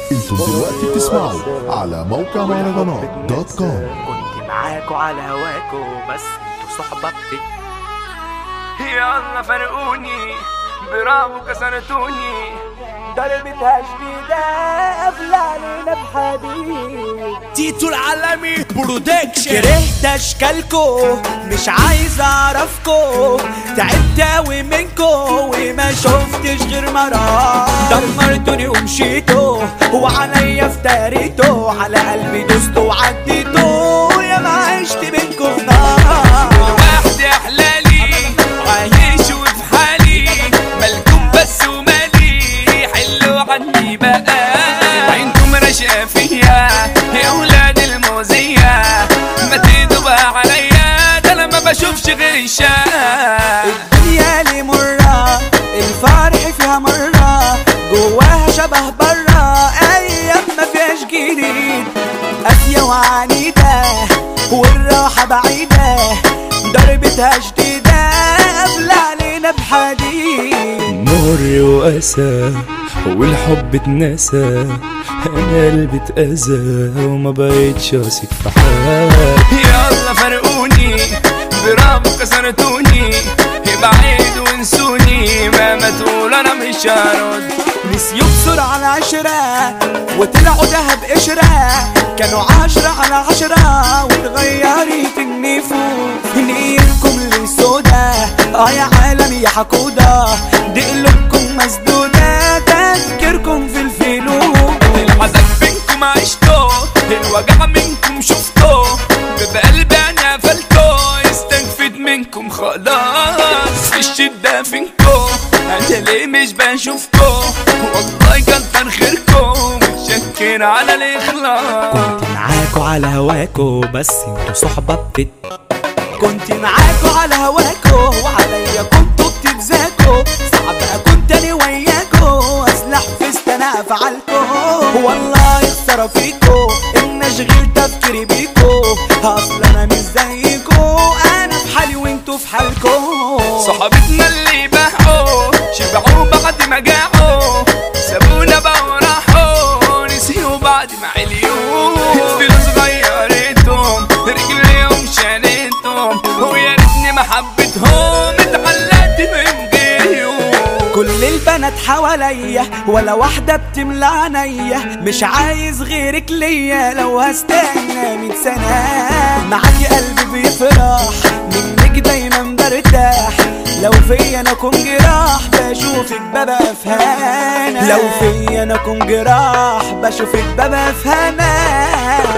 انتم دلوقتي بتسمعوا على موقع مهرجانات دوت كوم. كنت معاكوا على هواكوا بس انتوا صحبة يلا فرقوني برافو كسرتوني ضربتها شديدة قافلة علينا بحديد. تيتو العالمي برودكشن. كرهت اشكالكو مش عايز اعرفكو، تعبت اوي منكو وما شفتش غير مرار. دمرتوني ومشيتو وعليا افتريتو، على قلبي دوستو وعديتو، يا ما عشت بينكو في نار. الواحد احلالي عايش وفي حالي، مالكم بس ومالي حلوا عني بقى. عينكم رشقة فيا يا ولاد الموزية، ما تدوا بقى عليا، ده انا ما بشوفش غير الشقة. الدنيا لي مرة الفرح فيها مرة، جواها شبه برا ايام ما فيهاش جديد. قاسية وعنيدة والراحة بعيدة، ضربتها شديدة قافلة علينا بحديد. مر وأسى والحب اتنسى، أنا قلبي اتأذى وما بقيتش واثق في حالي. يلا فرقوني برافو كسرتوني، ابعدوا وانسوني، مهما تقول انا مش هرد. نسيوا بسرعة العشرة وطلعوا دهب قشرة، كانوا 10 على 10 واتغيرت النفوس. نيتكم لي سودا يا عالم يا حقودة، دي قلوبكم مسدودة تفكيركم في الفلوس. العذاب بينكم عشتو، الوجع منكم شفتو، بقلبي انا قفلتو، استنفد منكم خلاص. في الشدة فينكو انا ليه مش بشوفكو، والله كتر خيركم، متشكر على الاخلاص. كنت معاكوا على هواكوا بس انتوا صحبة كنت معاكوا على هواكوا وعليا كنتوا بتتزاكوا، صعب كنت انا وياكوا اسلح في استنا افعالكوا. والله يخسر فيكوا ان اشغل تفكيري بيكوا، اصل انا مش زيكوا، انا في حالي وانتوا في حالكوا. صحابتنا اللي باعوا شبعوا بعد ما جاعوا، سابونا بقى وراحوا، نسيوا بعد ما عليوا. الفلوس غيرتهم رجليهم شالتهم، ويا ريتني ما حبيتهم اتعلقت من جيهم. كل البنات حواليا ولا واحدة بتملى عينيا، مش عايز غيرك ليا، لو هستنى 100 سنة معاكي قلبي بيفرح، منك دايما برتاح. لو فيا انا كون جراح بشوفك بابا في هنا، لو فيا انا كون جراح بشوفك بابا في هنا.